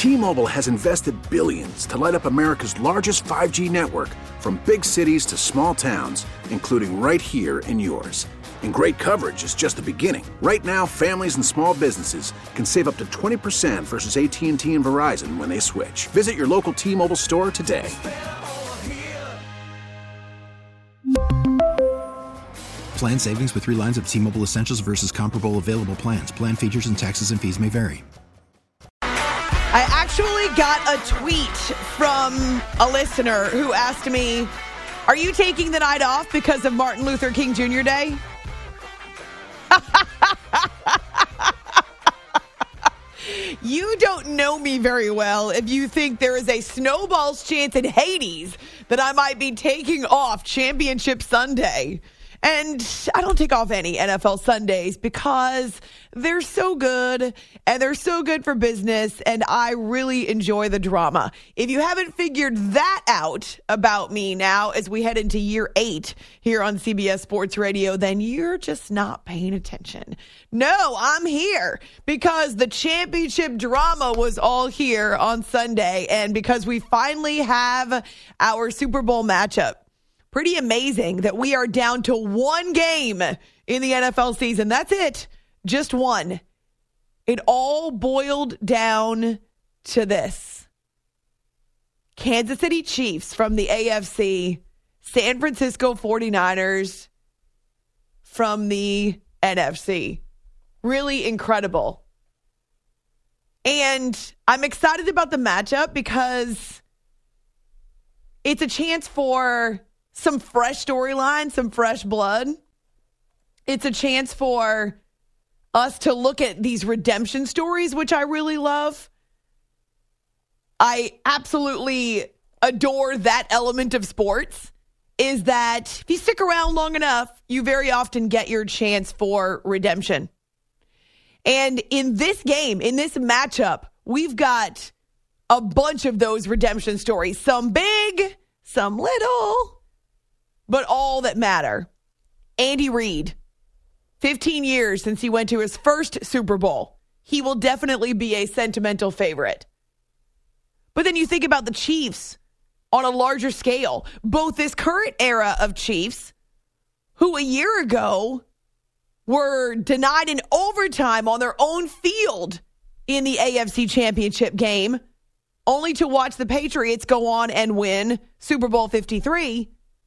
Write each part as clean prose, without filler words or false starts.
T-Mobile has invested billions to light up America's largest 5G network, from big cities to small towns, including right here in yours. And great coverage is just the beginning. Right now, families and small businesses can save up to 20% versus AT&T and Verizon when they switch. Visit your local T-Mobile store today. Plan savings with 3 lines of T-Mobile Essentials versus comparable available plans. Plan features and taxes and fees may vary. I actually got a tweet from a listener who asked me, are you taking the night off because of Martin Luther King Jr. Day? You don't know me very well if you think there is a snowball's chance in Hades that I might be taking off Championship Sunday. And I don't take off any NFL Sundays because they're so good and they're so good for business, and I really enjoy the drama. If you haven't figured that out about me now as we head into year 8 here on CBS Sports Radio, then you're just not paying attention. No, I'm here because the championship drama was all here on Sunday, and because we finally have our Super Bowl matchup. Pretty amazing that we are down to one game in the NFL season. That's it. Just one. It all boiled down to this. Kansas City Chiefs from the AFC, San Francisco 49ers from the NFC. Really incredible. And I'm excited about the matchup because it's a chance for some fresh storylines, some fresh blood. It's a chance for us to look at these redemption stories, which I really love. I absolutely adore that element of sports, is that if you stick around long enough, you very often get your chance for redemption. And in this game, in this matchup, we've got a bunch of those redemption stories. Some big, some little, but all that matter. Andy Reid, 15 years since he went to his first Super Bowl. He will definitely be a sentimental favorite. But then you think about the Chiefs on a larger scale. Both this current era of Chiefs, who a year ago were denied in overtime on their own field in the AFC Championship game, only to watch the Patriots go on and win Super Bowl 53.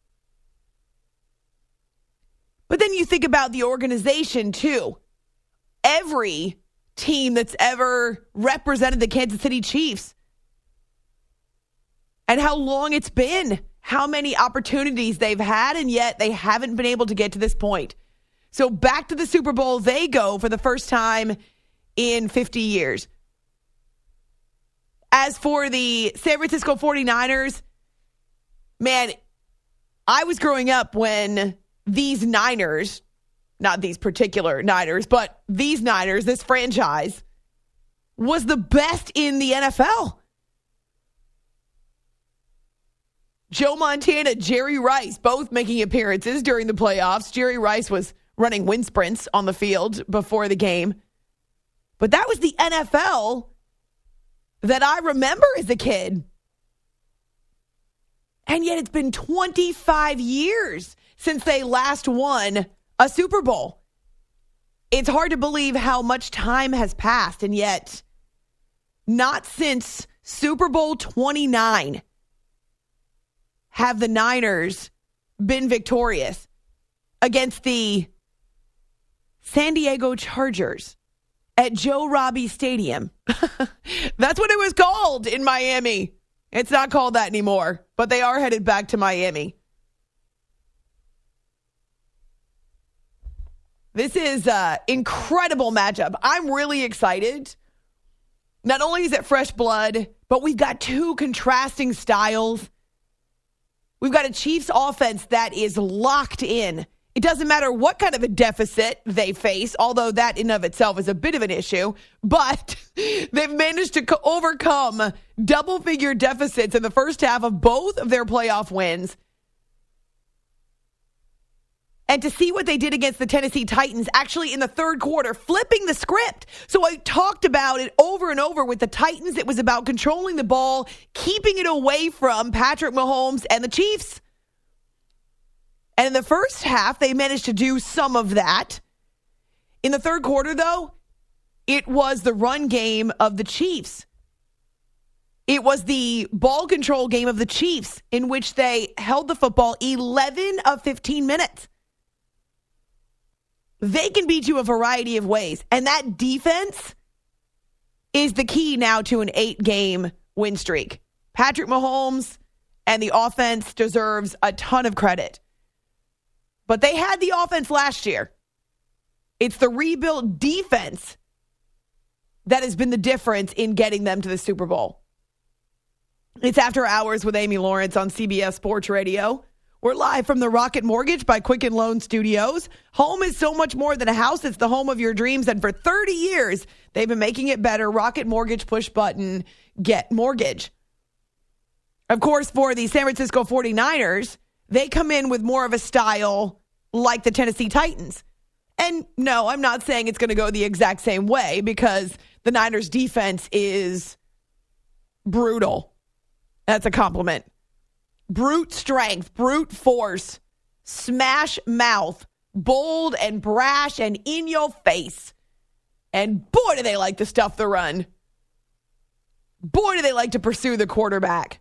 But then you think about the organization, too. Every team that's ever represented the Kansas City Chiefs and how long it's been, how many opportunities they've had, and yet they haven't been able to get to this point. So back to the Super Bowl they go for the first time in 50 years. As for the San Francisco 49ers, man, I was growing up when these Niners, not these particular Niners, but these Niners, this franchise, was the best in the NFL. Joe Montana, Jerry Rice, both making appearances during the playoffs. Jerry Rice was running wind sprints on the field before the game. But that was the NFL that I remember as a kid. And yet it's been 25 years since they last won a Super Bowl. It's hard to believe how much time has passed, and yet not since Super Bowl 29 have the Niners been victorious against the San Diego Chargers at Joe Robbie Stadium. That's what it was called in Miami. It's not called that anymore, but they are headed back to Miami. This is an incredible matchup. I'm really excited. Not only is it fresh blood, but we've got two contrasting styles. We've got a Chiefs offense that is locked in. It doesn't matter what kind of a deficit they face, although that in of itself is a bit of an issue, but they've managed to overcome double-figure deficits in the first half of both of their playoff wins. And to see what they did against the Tennessee Titans, actually in the third quarter, flipping the script. So I talked about it over and over with the Titans. It was about controlling the ball, keeping it away from Patrick Mahomes and the Chiefs. And in the first half, they managed to do some of that. In the third quarter, though, it was the run game of the Chiefs. It was the ball control game of the Chiefs in which they held the football 11 of 15 minutes. They can beat you a variety of ways. And that defense is the key now to an 8-game win streak. Patrick Mahomes and the offense deserves a ton of credit. But they had the offense last year. It's the rebuilt defense that has been the difference in getting them to the Super Bowl. It's After Hours with Amy Lawrence on CBS Sports Radio. We're live from the Rocket Mortgage by Quicken Loan Studios. Home is so much more than a house. It's the home of your dreams. And for 30 years, they've been making it better. Rocket Mortgage, push button, get mortgage. Of course, for the San Francisco 49ers, they come in with more of a style like the Tennessee Titans. And no, I'm not saying it's going to go the exact same way because the Niners defense is brutal. That's a compliment. Brute strength, brute force, smash mouth, bold and brash and in your face. And boy, do they like to stuff the run. Boy, do they like to pursue the quarterback.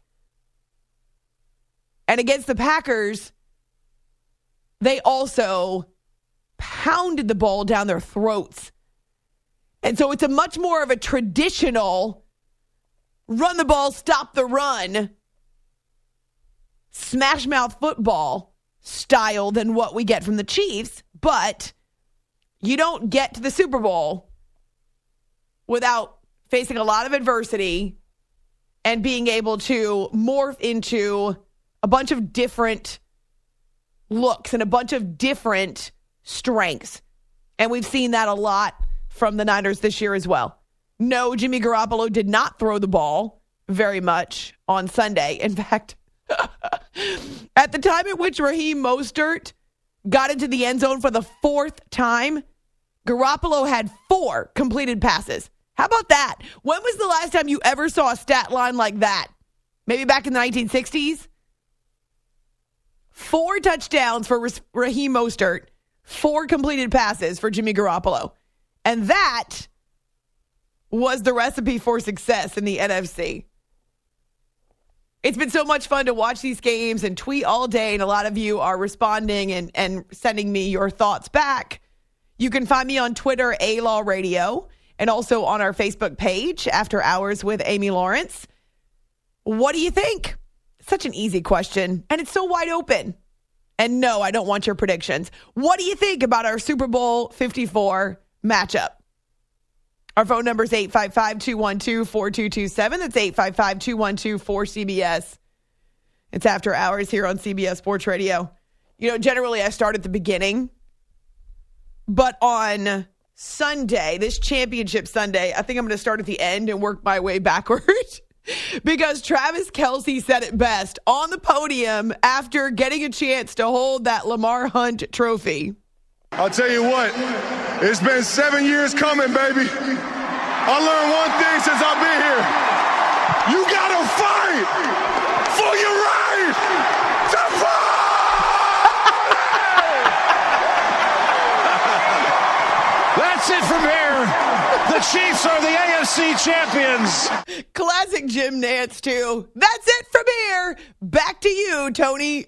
And against the Packers, they also pounded the ball down their throats. And so it's a much more of a traditional run the ball, stop the run, smash mouth football style than what we get from the Chiefs. But you don't get to the Super Bowl without facing a lot of adversity and being able to morph into a bunch of different looks and a bunch of different strengths. And we've seen that a lot from the Niners this year as well. No, Jimmy Garoppolo did not throw the ball very much on Sunday. In fact, at the time at which Raheem Mostert got into the end zone for the fourth time, Garoppolo had 4 completed passes. How about that? When was the last time you ever saw a stat line like that? Maybe back in the 1960s? 4 touchdowns for Raheem Mostert, 4 completed passes for Jimmy Garoppolo. And that was the recipe for success in the NFC. It's been so much fun to watch these games and tweet all day, and a lot of you are responding and sending me your thoughts back. You can find me on Twitter, A-Law Radio, and also on our Facebook page, After Hours with Amy Lawrence. What do you think? Such an easy question, and it's so wide open. And no, I don't want your predictions. What do you think about our Super Bowl 54 matchup? Our phone number is 855-212-4227. That's 855-212-4CBS. It's After Hours here on CBS Sports Radio. You know, generally I start at the beginning, but on Sunday, this championship Sunday, I think I'm going to start at the end and work my way backwards. Because Travis Kelce said it best on the podium after getting a chance to hold that Lamar Hunt trophy. I'll tell you what, it's been 7 years coming, baby. I learned one thing since I've been here. You gotta fight for your right to fight! That's it from here. The Chiefs are the AFC champions. Classic Jim Nantz, too. That's it from here. Back to you, Tony.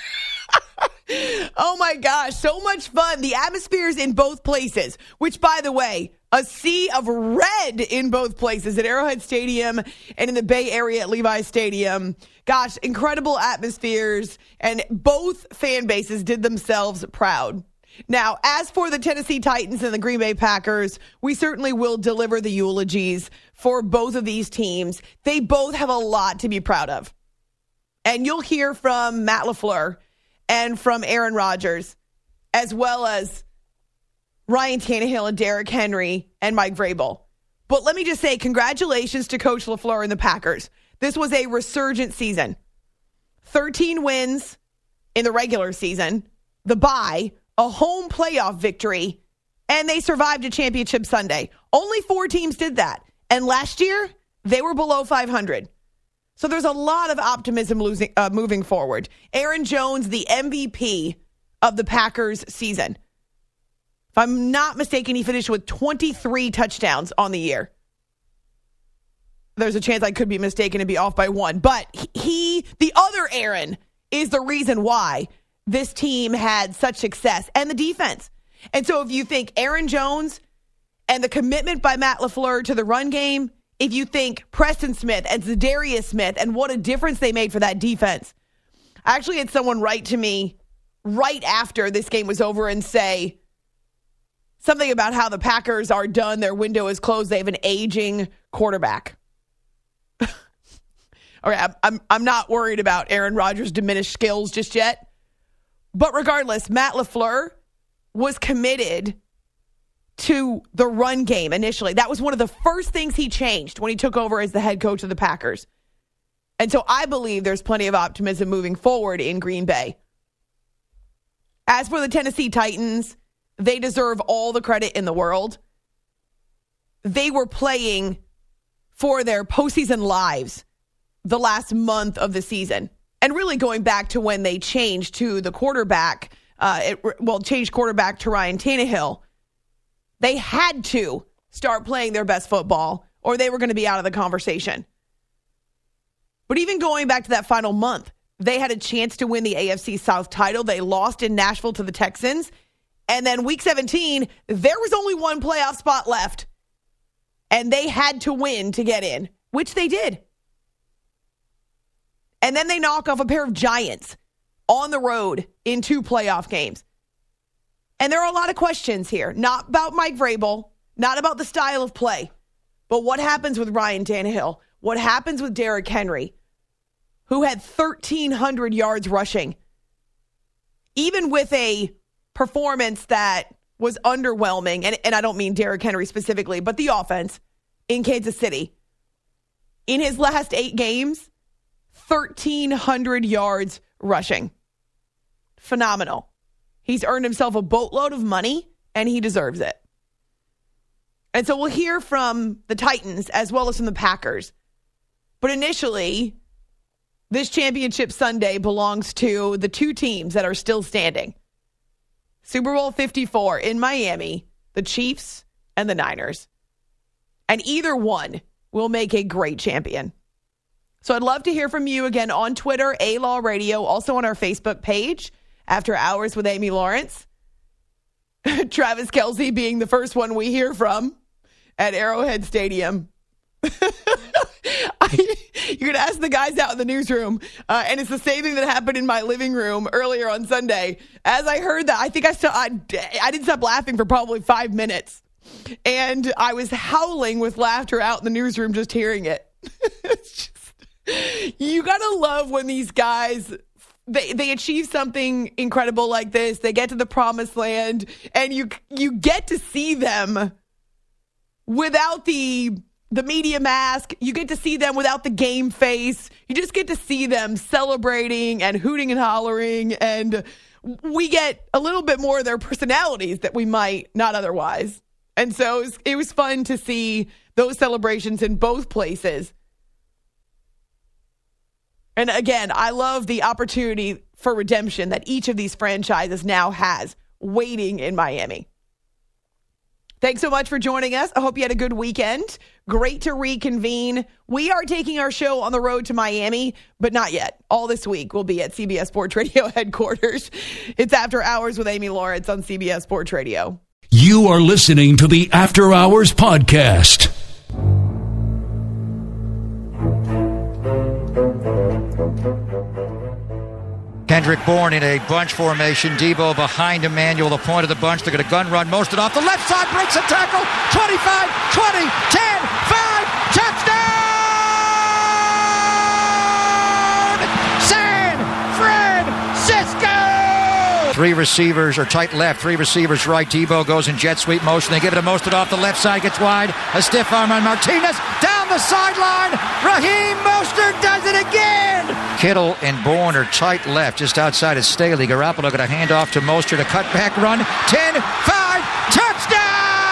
Oh, my gosh. So much fun. The atmospheres in both places, which, by the way, a sea of red in both places at Arrowhead Stadium and in the Bay Area at Levi's Stadium. Gosh, incredible atmospheres, and both fan bases did themselves proud. Now, as for the Tennessee Titans and the Green Bay Packers, we certainly will deliver the eulogies for both of these teams. They both have a lot to be proud of. And you'll hear from Matt LaFleur and from Aaron Rodgers, as well as Ryan Tannehill and Derrick Henry and Mike Vrabel. But let me just say congratulations to Coach LaFleur and the Packers. This was a resurgent season. 13 wins in the regular season. The bye a home playoff victory, and they survived a championship Sunday. Only 4 teams did that. And last year, they were below 500. So there's a lot of optimism moving forward. Aaron Jones, the MVP of the Packers season. If I'm not mistaken, he finished with 23 touchdowns on the year. There's a chance I could be mistaken and be off by 1. But the other Aaron, is the reason why this team had such success, and the defense. And so if you think Aaron Jones and the commitment by Matt LaFleur to the run game, if you think Preston Smith and Zadarius Smith and what a difference they made for that defense. I actually had someone write to me right after this game was over and say something about how the Packers are done. Their window is closed. They have an aging quarterback. All right, I'm not worried about Aaron Rodgers' diminished skills just yet. But regardless, Matt LaFleur was committed to the run game initially. That was one of the first things he changed when he took over as the head coach of the Packers. And so I believe there's plenty of optimism moving forward in Green Bay. As for the Tennessee Titans, they deserve all the credit in the world. They were playing for their postseason lives the last month of the season. And really going back to when they changed to the quarterback, changed quarterback to Ryan Tannehill. They had to start playing their best football or they were going to be out of the conversation. But even going back to that final month, they had a chance to win the AFC South title. They lost in Nashville to the Texans. And then week 17, there was only one playoff spot left. And they had to win to get in, which they did. And then they knock off a pair of Giants on the road in 2 playoff games. And there are a lot of questions here. Not about Mike Vrabel, not about the style of play, but what happens with Ryan Tannehill? What happens with Derrick Henry, who had 1,300 yards rushing? Even with a performance that was underwhelming, and I don't mean Derrick Henry specifically, but the offense in Kansas City. In his last 8 games, 1,300 yards rushing. Phenomenal. He's earned himself a boatload of money, and he deserves it. And so we'll hear from the Titans as well as from the Packers. But initially, this championship Sunday belongs to the 2 teams that are still standing. Super Bowl 54 in Miami, the Chiefs and the Niners. And either one will make a great champion. So I'd love to hear from you again on Twitter, A-Law Radio, also on our Facebook page, After Hours with Amy Lawrence. Travis Kelce being the first one we hear from at Arrowhead Stadium. You're going to ask the guys out in the newsroom, and it's the same thing that happened in my living room earlier on Sunday. As I heard that, I think I didn't stop laughing for probably 5 minutes. And I was howling with laughter out in the newsroom just hearing it. You got to love when these guys, they achieve something incredible like this. They get to the promised land, and you get to see them without the media mask. You get to see them without the game face. You just get to see them celebrating and hooting and hollering, and we get a little bit more of their personalities that we might not otherwise. And so it was fun to see those celebrations in both places. And again, I love the opportunity for redemption that each of these franchises now has waiting in Miami. Thanks so much for joining us. I hope you had a good weekend. Great to reconvene. We are taking our show on the road to Miami, but not yet. All this week we'll be at CBS Sports Radio headquarters. It's After Hours with Amy Lawrence on CBS Sports Radio. You are listening to the After Hours podcast. Kendrick Bourne in a bunch formation. Debo behind Emmanuel, the point of the bunch. They're going to gun run most it off the left side. Breaks a tackle. 25, 20, 10, 5. Touchdown! San Francisco! 3 receivers are tight left. 3 receivers right. Debo goes in jet sweep motion. They give it to Mostert off the left side. Gets wide. A stiff arm on Martinez. Down the sideline. Raheem Mostert does it again. Kittle and Bourne are tight left, just outside of Staley. Garoppolo going to hand off to Mostert, a cutback run. 10, 5, touchdown!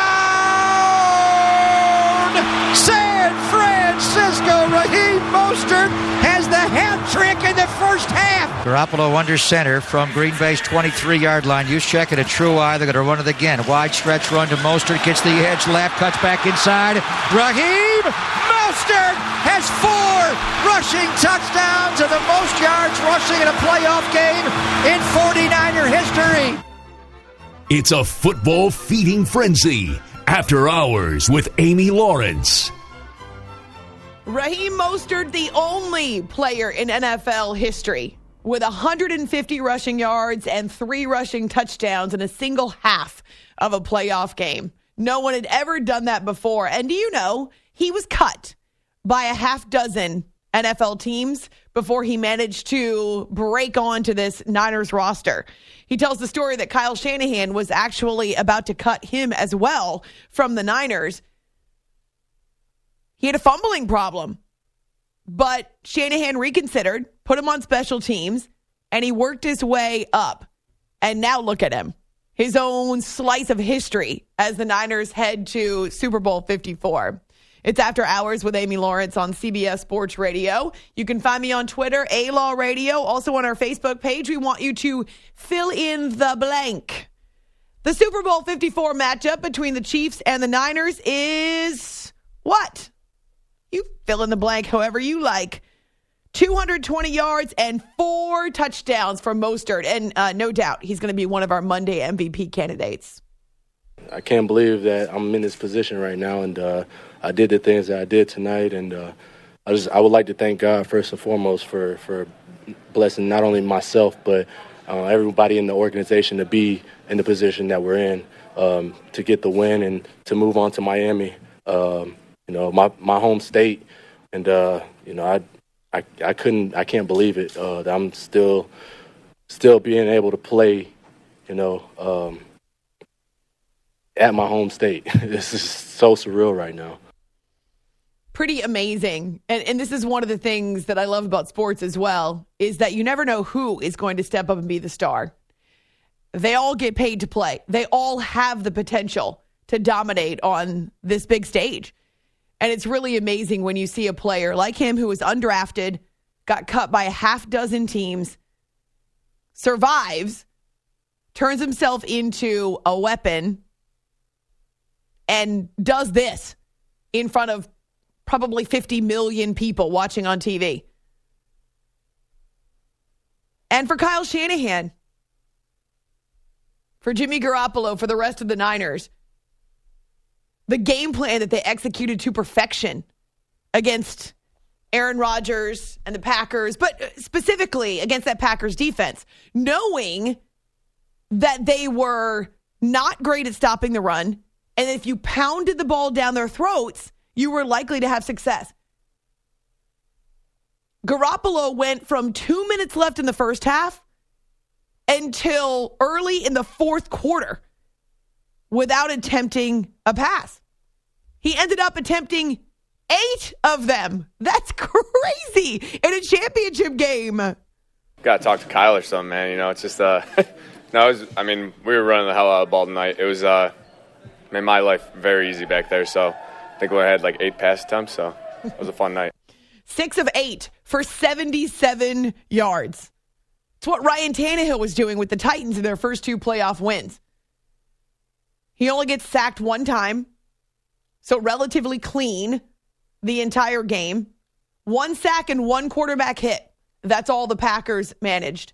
San Francisco. Raheem Mostert has the hat trick in the first half. Garoppolo under center from Green Bay's 23-yard line. Juszczyk and a true eye. They're going to run it again. Wide stretch run to Mostert. Gets the edge left. Cuts back inside. Raheem Mostert has 4 rushing touchdowns and the most yards rushing in a playoff game in 49er history. It's a football feeding frenzy. After Hours with Amy Lawrence. Raheem Mostert, the only player in NFL history with 150 rushing yards and 3 rushing touchdowns in a single half of a playoff game. No one had ever done that before. And do you know, he was cut by a half dozen NFL teams before he managed to break onto this Niners roster. He tells the story that Kyle Shanahan was actually about to cut him as well from the Niners. He had a fumbling problem, but Shanahan reconsidered, put him on special teams, and he worked his way up. And now look at him. His own slice of history as the Niners head to Super Bowl 54. It's After Hours with Amy Lawrence on CBS Sports Radio. You can find me on Twitter, A-Law Radio. Also on our Facebook page, we want you to fill in the blank. The Super Bowl 54 matchup between the Chiefs and the Niners is what? You fill in the blank however you like. 220 yards and 4 touchdowns for Mostert. And no doubt he's going to be one of our Monday MVP candidates. I can't believe that I'm in this position right now, and I did the things that I did tonight. And I would like to thank God first and foremost for blessing not only myself but everybody in the organization to be in the position that we're in, to get the win and to move on to Miami. My home state, and I can't believe it that I'm still being able to play, at my home state. This is so surreal right now. Pretty amazing. And this is one of the things that I love about sports as well, is that you never know who is going to step up and be the star. They all get paid to play. They all have the potential to dominate on this big stage. And it's really amazing when you see a player like him who was undrafted, got cut by a half dozen teams, survives, turns himself into a weapon, and does this in front of probably 50 million people watching on TV. And for Kyle Shanahan, for Jimmy Garoppolo, for the rest of the Niners, the game plan that they executed to perfection against Aaron Rodgers and the Packers, but specifically against that Packers defense, knowing that they were not great at stopping the run, and if you pounded the ball down their throats, you were likely to have success. Garoppolo went from 2 minutes left in the first half until early in the fourth quarter without attempting a pass. He ended up attempting 8 of them. That's crazy in a championship game. Got to talk to Kyle or something, man. It's just, we were running the hell out of the ball tonight. It was, made my life very easy back there. So I think we had like 8 pass attempts. So it was a fun night. 6 of 8 for 77 yards. It's what Ryan Tannehill was doing with the Titans in their first 2 playoff wins. He only gets sacked 1 time, so relatively clean the entire game. 1 sack and 1 quarterback hit. That's all the Packers managed.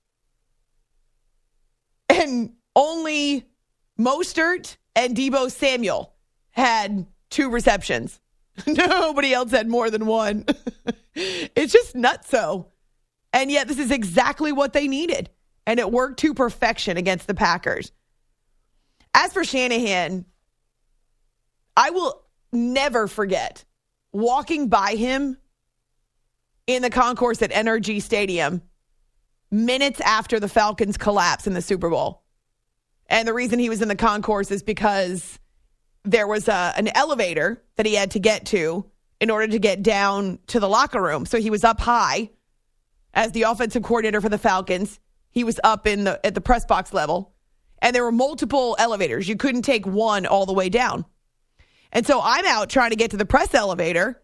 And only Mostert and Deebo Samuel had 2 receptions. Nobody else had more than 1. It's just nutso. And yet this is exactly what they needed. And it worked to perfection against the Packers. As for Shanahan, I will never forget walking by him in the concourse at NRG Stadium minutes after the Falcons' collapse in the Super Bowl. And the reason he was in the concourse is because there was an elevator that he had to get to in order to get down to the locker room. So he was up high as the offensive coordinator for the Falcons. He was up at the press box level, and there were multiple elevators. You couldn't take one all the way down. And so I'm out trying to get to the press elevator,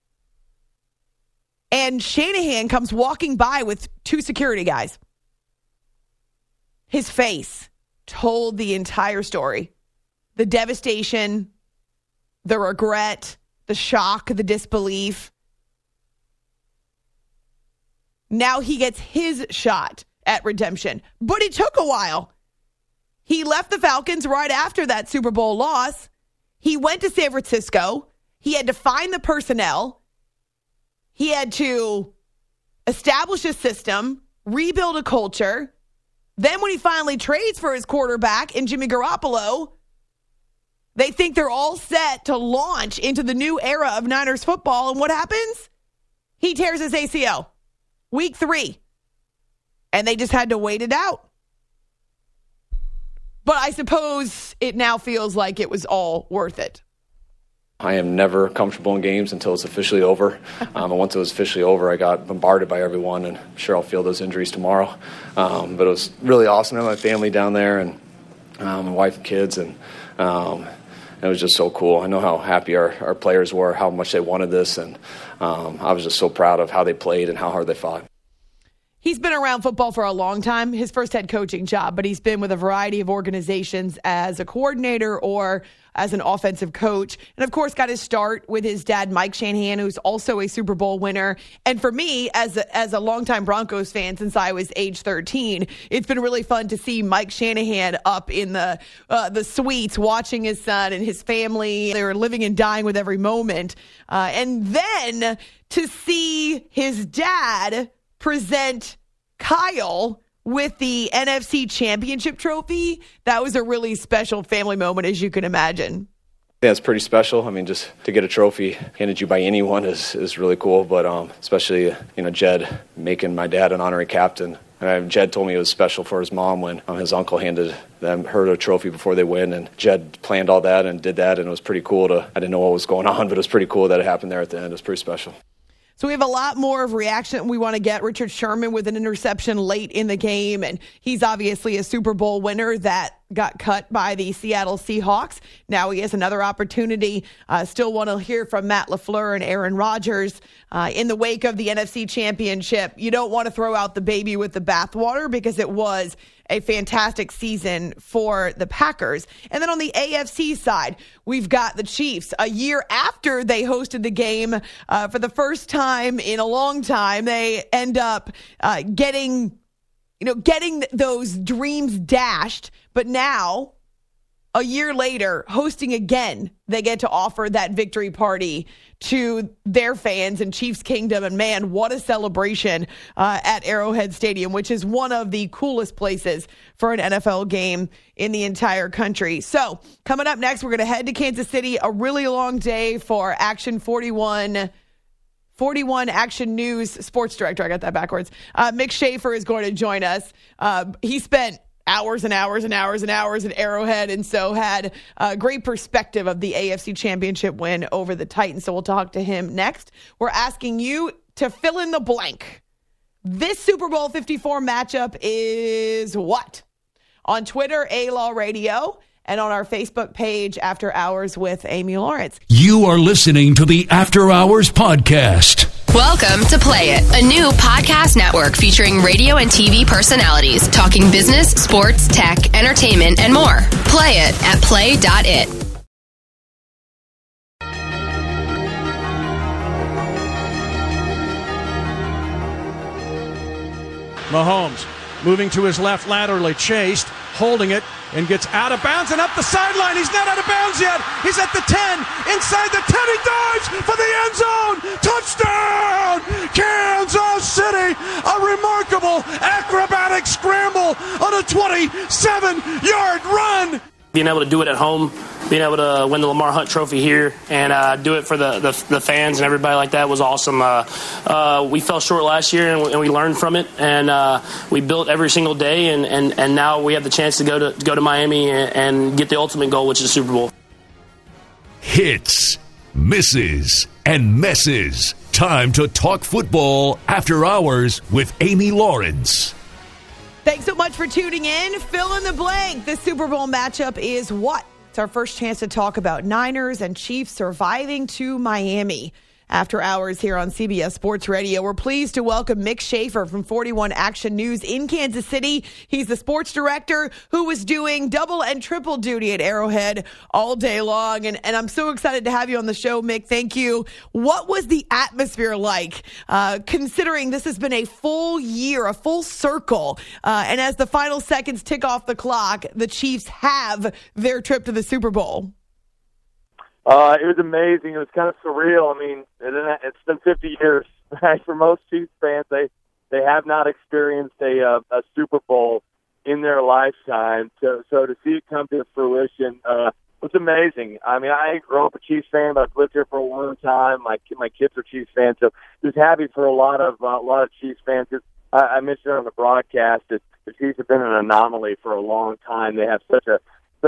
and Shanahan comes walking by with 2 security guys. His face told the entire story. The devastation, the regret, the shock, the disbelief. Now he gets his shot at redemption. But it took a while. He left the Falcons right after that Super Bowl loss. He went to San Francisco. He had to find the personnel. He had to establish a system, rebuild a culture. Then when he finally trades for his quarterback in Jimmy Garoppolo, they think they're all set to launch into the new era of Niners football. And what happens? He tears his ACL. Week 3. And they just had to wait it out. But I suppose it now feels like it was all worth it. I am never comfortable in games until it's officially over. And once it was officially over, I got bombarded by everyone, and I'm sure I'll feel those injuries tomorrow. But it was really awesome to have my family down there, and my wife and kids, and it was just so cool. I know how happy our players were, how much they wanted this, and I was just so proud of how they played and how hard they fought. He's been around football for a long time, his first head coaching job, but he's been with a variety of organizations as a coordinator or as an offensive coach. And, of course, got his start with his dad, Mike Shanahan, who's also a Super Bowl winner. And for me, as a longtime Broncos fan since I was age 13, it's been really fun to see Mike Shanahan up in the suites watching his son and his family. They were living and dying with every moment. And then to see his dad present Kyle with the NFC Championship trophy, that was a really special family moment, as you can imagine. Yeah, it's pretty special. I mean, just to get a trophy handed you by anyone is really cool. But especially, Jed making my dad an honorary captain. And Jed told me it was special for his mom when his uncle handed her a trophy before they win. And Jed planned all that and did that, and it was pretty cool. I didn't know what was going on, but it was pretty cool that it happened there at the end. It was pretty special. So we have a lot more of reaction we want to get. Richard Sherman with an interception late in the game, and he's obviously a Super Bowl winner that got cut by the Seattle Seahawks. Now he has another opportunity. Still want to hear from Matt LaFleur and Aaron Rodgers in the wake of the NFC Championship. You don't want to throw out the baby with the bathwater because it was a fantastic season for the Packers. And then on the AFC side, we've got the Chiefs. A year after they hosted the game for the first time in a long time, they end up getting those dreams dashed. But now, a year later, hosting again, they get to offer that victory party to their fans in Chiefs Kingdom. And man, what a celebration at Arrowhead Stadium, which is one of the coolest places for an NFL game in the entire country. So coming up next, we're going to head to Kansas City. A really long day for Action 41 Action News sports director. I got that backwards. Mick Schaefer is going to join us. He spent hours and hours and hours and hours at Arrowhead, and so had a great perspective of the AFC Championship win over the Titans. So we'll talk to him next. We're asking you to fill in the blank. This Super Bowl 54 matchup is what? On Twitter, A-Law Radio, and on our Facebook page, After Hours with Amy Lawrence. You are listening to the After Hours Podcast. Welcome to Play It, a new podcast network featuring radio and TV personalities talking business, sports, tech, entertainment, and more. Play it at play.it. Mahomes moving to his left laterally, chased, holding it, and gets out of bounds and up the sideline. He's not out of bounds yet. He's at the 10. Inside the 10, he dives for the end zone. Touchdown! Kansas City! A remarkable acrobatic scramble on a 27-yard run. Being able to do it at home, being able to win the Lamar Hunt Trophy here and do it for the fans and everybody like that was awesome. We fell short last year and we learned from it, and we built every single day, and now we have the chance to go to Miami and get the ultimate goal, which is Super Bowl. Hits misses, and messes. Time to talk football after hours with Amy Lawrence. Thanks so much for tuning in. Fill in the blank. The Super Bowl matchup is what? It's our first chance to talk about Niners and Chiefs surviving to Miami. After hours here on CBS Sports Radio, we're pleased to welcome Mick Schaefer from 41 Action News in Kansas City. He's the sports director who was doing double and triple duty at Arrowhead all day long. And I'm so excited to have you on the show, Mick. Thank you. What was the atmosphere like, considering this has been a full year, a full circle? And as the final seconds tick off the clock, the Chiefs have their trip to the Super Bowl. It was amazing. It was kind of surreal. I mean, it's been 50 years, right? For most Chiefs fans, they have not experienced a Super Bowl in their lifetime. So to see it come to fruition was amazing. I mean, I grew up a Chiefs fan, but I've lived here for a long time. My kids are Chiefs fans, so just happy for a lot of Chiefs fans. I mentioned on the broadcast that the Chiefs have been an anomaly for a long time. They have such a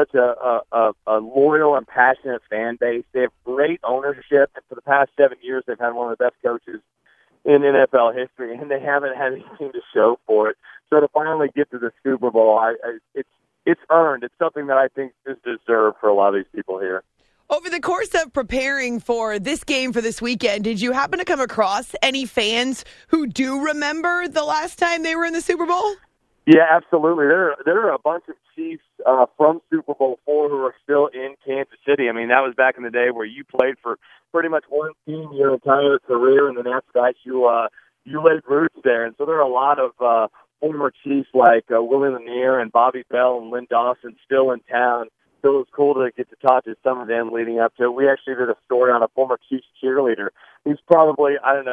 loyal and passionate fan base. They have great ownership, and for the past 7 years, they've had one of the best coaches in NFL history, and they haven't had anything to show for it. So to finally get to the Super Bowl, it's earned. It's something that I think is deserved for a lot of these people here. Over the course of preparing for this game for this weekend, did you happen to come across any fans who do remember the last time they were in the Super Bowl? Yeah, absolutely. There are a bunch of Chiefs from Super Bowl IV who are still in Kansas City. I mean, that was back in the day where you played for pretty much one team your entire career, and then after that you laid roots there. And so there are a lot of former Chiefs like Willie Lanier and Bobby Bell and Lynn Dawson still in town. So it was cool to get to talk to some of them leading up to it. We actually did a story on a former Chiefs cheerleader who's probably,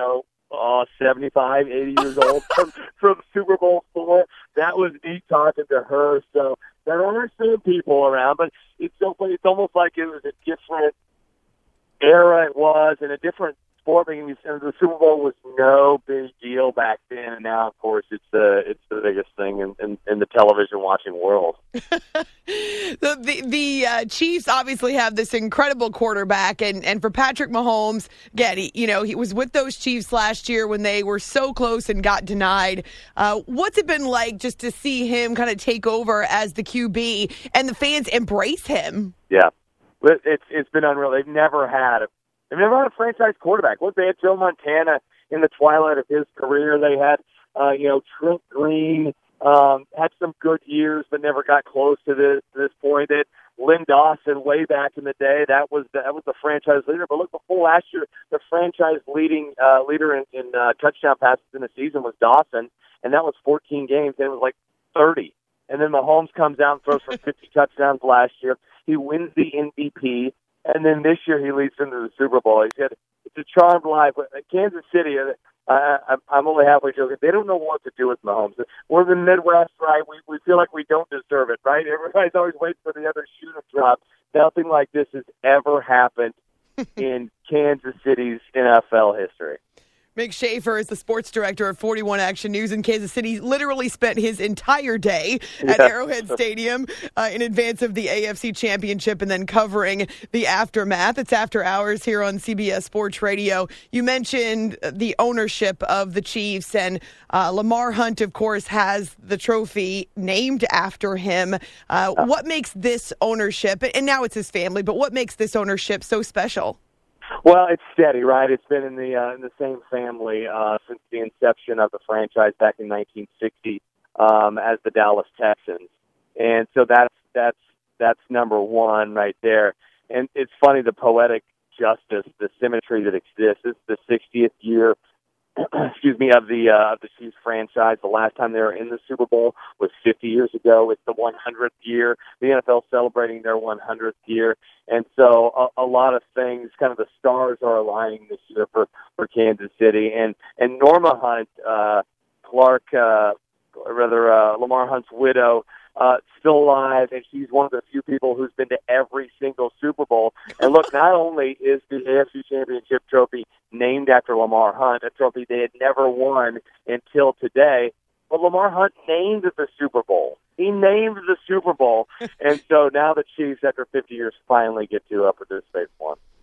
75, 80 years old from Super Bowl IV. That was neat talking to her. So there are some people around, but it's so funny. It's almost like it was a different era. It was in a different sport. I mean, the Super Bowl was no big deal back then, and now, of course, it's the biggest thing in the television watching world. The Chiefs obviously have this incredible quarterback, and for Patrick Mahomes, again, he was with those Chiefs last year when they were so close and got denied. What's it been like just to see him kind of take over as the QB and the fans embrace him? Yeah, it's been unreal. They've never had a franchise quarterback. Look, they had Joe Montana in the twilight of his career. They had, Trent Green, had some good years, but never got close to this point. They had Lynn Dawson way back in the day. That was the franchise leader. But look, before last year, the franchise leader in touchdown passes in the season was Dawson, and that was 14 games. And it was like 30. And then Mahomes comes out and throws for 50 touchdowns last year. He wins the MVP. And then this year he leads into the Super Bowl. He said, it's a charmed life. Kansas City, I'm only halfway joking. They don't know what to do with Mahomes. We're in the Midwest, right? We feel like we don't deserve it, right? Everybody's always waiting for the other shoe to drop. Nothing like this has ever happened in Kansas City's NFL history. Mick Schaefer is the sports director of 41 Action News in Kansas City. Literally spent his entire day at Arrowhead Stadium in advance of the AFC Championship and then covering the aftermath. It's After Hours here on CBS Sports Radio. You mentioned the ownership of the Chiefs, and Lamar Hunt, of course, has the trophy named after him. What makes this ownership, and now it's his family, but what makes this ownership so special? Well, it's steady, right? It's been in the same family since the inception of the franchise back in 1960 as the Dallas Texans, and so that's number one right there. And it's funny, the poetic justice, the symmetry that exists. It's the 60th year, of the Chiefs franchise. The last time they were in the Super Bowl was 50 years ago. It's the 100th year. The NFL celebrating their 100th year. And so a lot of things, kind of the stars are aligning this year for Kansas City. And Norma Hunt, Lamar Hunt's widow, still alive, and she's one of the few people who's been to every single Super Bowl. And look, not only is the AFC Championship trophy named after Lamar Hunt, a trophy they had never won until today, but Lamar Hunt named the Super Bowl. He named the Super Bowl. And so now the Chiefs, after 50 years, finally get to participate in one.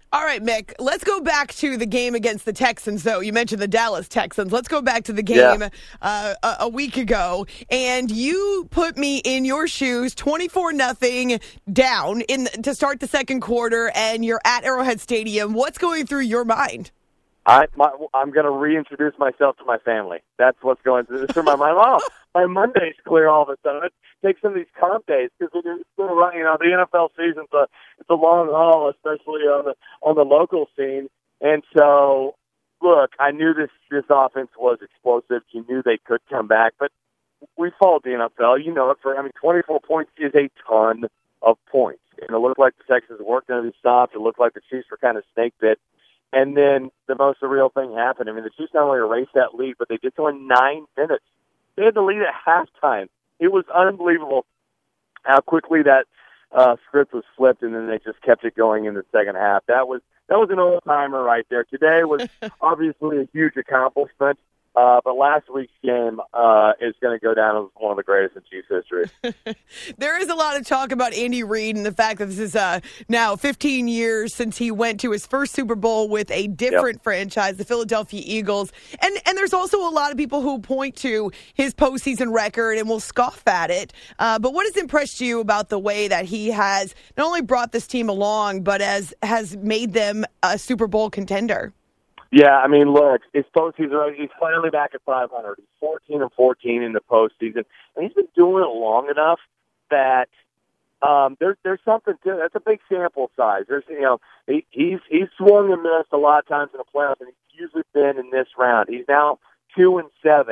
All right, Mick, let's go back to the game against the Texans, though. You mentioned the Dallas Texans. Let's go back to the game a week ago. And you put me in your shoes, 24-0 down to start the second quarter, and you're at Arrowhead Stadium. What's going through your mind? I'm going to reintroduce myself to my family. That's what's going through my mind. Oh, my Monday's clear all of a sudden. Take some of these comp days because when you're still running, the NFL season's it's a long haul, especially on the local scene. And so, look, I knew this offense was explosive. You knew they could come back, but we followed the NFL. You know it. 24 points is a ton of points, and it looked like the Texans weren't going to be stopped. It looked like the Chiefs were kind of snake bit. And then the most surreal thing happened. I mean, the Chiefs not only erased that lead, but they did so in 9 minutes. They had the lead at halftime. It was unbelievable how quickly that script was flipped, and then they just kept it going in the second half. That was an old-timer right there. Today was obviously a huge accomplishment. But last week's game is going to go down as one of the greatest in Chiefs history. There is a lot of talk about Andy Reid and the fact that this is now 15 years since he went to his first Super Bowl with a different franchise, the Philadelphia Eagles. And there's also a lot of people who point to his postseason record and will scoff at it. But what has impressed you about the way that he has not only brought this team along, but has made them a Super Bowl contender? Yeah, I mean, look, he's finally back at 500. He's 14-14 in the postseason, and he's been doing it long enough that there's something to it. That's a big sample size. He's swung and missed a lot of times in the playoffs, and he's usually been in this round. He's now 2-5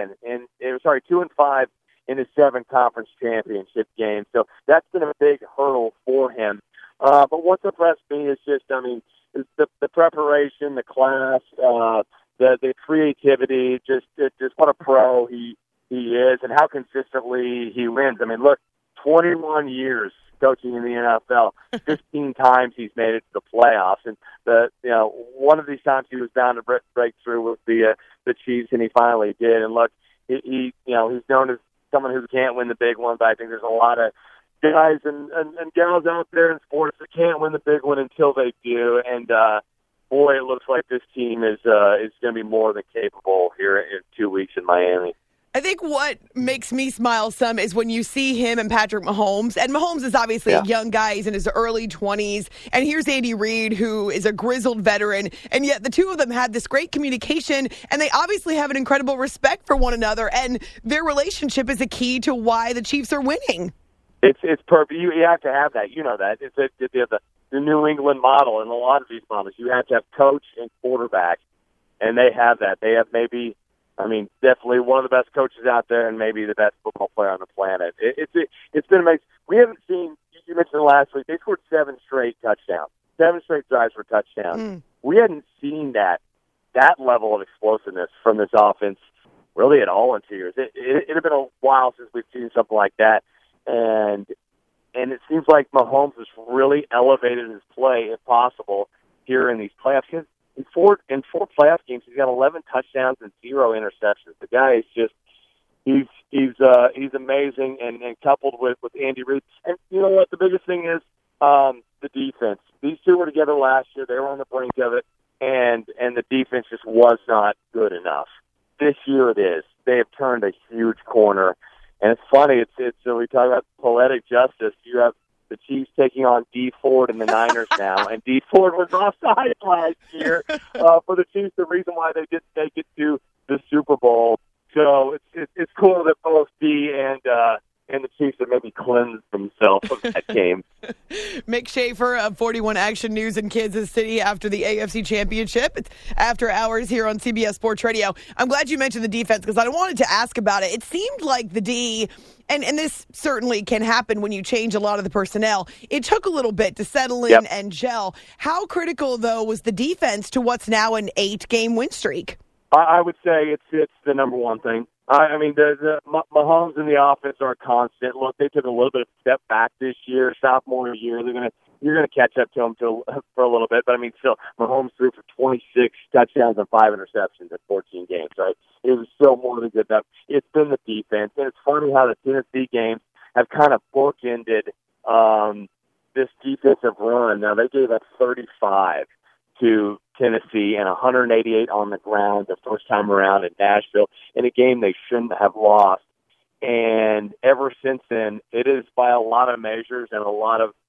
in his 7 conference championship games. So that's been a big hurdle for him. But what's impressed me is just, the preparation, the class, the creativity, just what a pro he is, and how consistently he wins. I mean, look, 21 years coaching in the NFL, 15 times he's made it to the playoffs, and one of these times he was bound to break through with the Chiefs, and he finally did. And look, he's known as someone who can't win the big one, but I think there's a lot of guys and gals out there in sports that can't win the big one until they do. And boy, it looks like this team is going to be more than capable here in 2 weeks in Miami. I think what makes me smile some is when you see him and Patrick Mahomes. And Mahomes is obviously a young guy. He's in his early 20s. And here's Andy Reid, who is a grizzled veteran. And yet the two of them had this great communication. And they obviously have an incredible respect for one another. And their relationship is a key to why the Chiefs are winning. It's perfect. You have to have that. You know that. It's the New England model, and a lot of these models. You have to have coach and quarterback, and they have that. They have definitely one of the best coaches out there, and maybe the best football player on the planet. It's been amazing. We haven't seen. You mentioned last week they scored 7 straight touchdowns, 7 straight drives for touchdowns. We hadn't seen that level of explosiveness from this offense really at all in 2 years. It had been a while since we've seen something like that. And it seems like Mahomes has really elevated his play, if possible, here in these playoffs. In four playoff games, he's got 11 touchdowns and 0 interceptions. The guy is just he's amazing, and coupled with Andy Reid. And you know what? The biggest thing is the defense. These two were together last year. They were on the brink of it, and the defense just was not good enough. This year it is. They have turned a huge corner. And it's funny, so we talk about poetic justice. You have the Chiefs taking on Dee Ford and the Niners now, and Dee Ford was offside last year for the Chiefs, the reason why they didn't make it to the Super Bowl. So it's cool that both Dee and the Chiefs have maybe cleansed themselves from that game. Mick Schaefer of 41 Action News in Kansas City after the AFC Championship. It's After Hours here on CBS Sports Radio. I'm glad you mentioned the defense because I wanted to ask about it. It seemed like the D, and this certainly can happen when you change a lot of the personnel, it took a little bit to settle in and gel. How critical, though, was the defense to what's now an 8-game win streak? I would say it's the number one thing. I mean, the Mahomes and the offense are constant. Look, they took a little bit of a step back this year, sophomore year. You're gonna catch up to them for a little bit, but I mean, still, Mahomes threw for 26 touchdowns and 5 interceptions in 14 games. Right? It was still more than good enough. It's been the defense, and it's funny how the Tennessee games have kind of bookended this defensive run. Now they gave up 35 to Tennessee and 188 on the ground the first time around in Nashville in a game they shouldn't have lost. And ever since then, it is by a lot of measures and a lot of,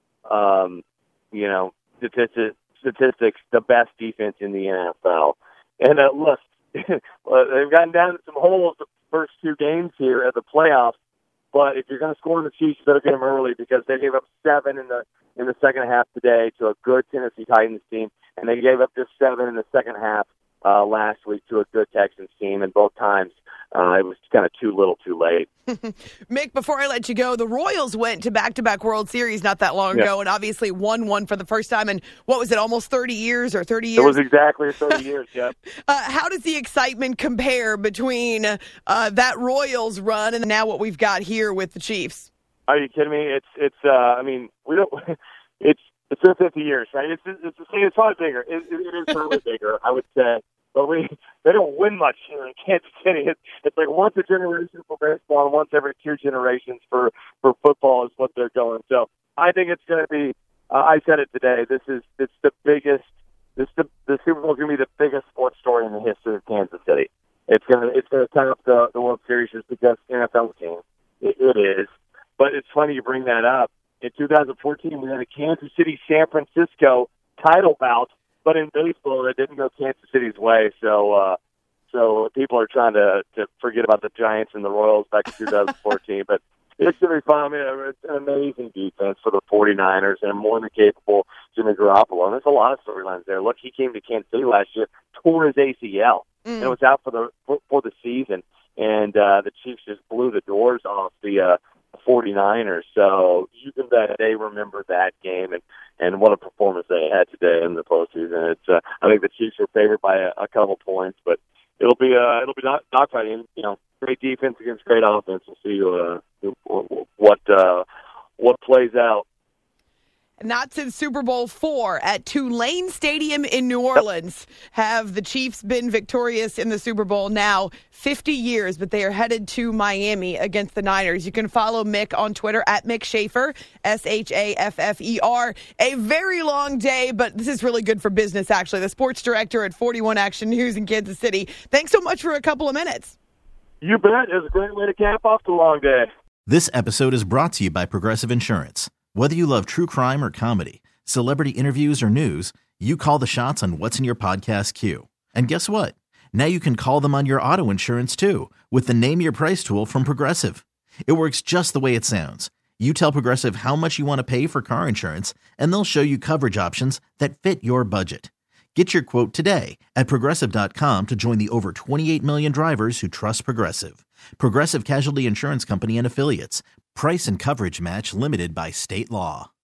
statistics, the best defense in the NFL. And look, they've gotten down to some holes the first two games here at the playoffs. But if you're going to score the Chiefs, you better get them early because they gave up 7 in the second half today to a good Tennessee Titans team, and they gave up just 7 in the second half last week to a good Texans team, and both times it was kind of too little too late. Mick, before I let you go, the Royals went to back-to-back World Series not that long ago and obviously won one for the first time in, what was it, almost 30 years or 30 years? It was exactly 30 years, yep. How does the excitement compare between that Royals run and now what we've got here with the Chiefs? Are you kidding me? It's we don't, it's been 50 years, right? It's probably bigger. It is probably bigger, I would say. But they don't win much here in Kansas City. It's like once a generation for baseball and once every 2 generations for football is what they're going. So I think it's going to be. I said it today. It's the biggest. The Super Bowl is going to be the biggest sports story in the history of Kansas City. It's going to top the World Series just because NFL team. It is. But it's funny you bring that up. In 2014, we had a Kansas City San Francisco title bout. But in baseball, it didn't go Kansas City's way, so people are trying to forget about the Giants and the Royals back in 2014. But it's going to be fun. I mean, it's an amazing defense for the 49ers and more than capable Jimmy Garoppolo. And there's a lot of storylines there. Look, he came to Kansas City last year, tore his ACL, and was out for the season. And the Chiefs just blew the doors off the 49ers. So you can bet they remember that game and what a performance they had today in the postseason. It's I think the Chiefs are favored by a couple points, but it'll be dogfighting. Great defense against great offense. We'll see what plays out. Not since Super Bowl IV at Tulane Stadium in New Orleans have the Chiefs been victorious in the Super Bowl now 50 years, but they are headed to Miami against the Niners. You can follow Mick on Twitter at Mick Schaefer, SHAFFER. A very long day, but this is really good for business, actually. The sports director at 41 Action News in Kansas City. Thanks so much for a couple of minutes. You bet. It was a great way to cap off the long day. This episode is brought to you by Progressive Insurance. Whether you love true crime or comedy, celebrity interviews or news, you call the shots on what's in your podcast queue. And guess what? Now you can call them on your auto insurance too with the Name Your Price tool from Progressive. It works just the way it sounds. You tell Progressive how much you want to pay for car insurance, and they'll show you coverage options that fit your budget. Get your quote today at Progressive.com to join the over 28 million drivers who trust Progressive. Progressive Casualty Insurance Company and Affiliates. Price and coverage match limited by state law.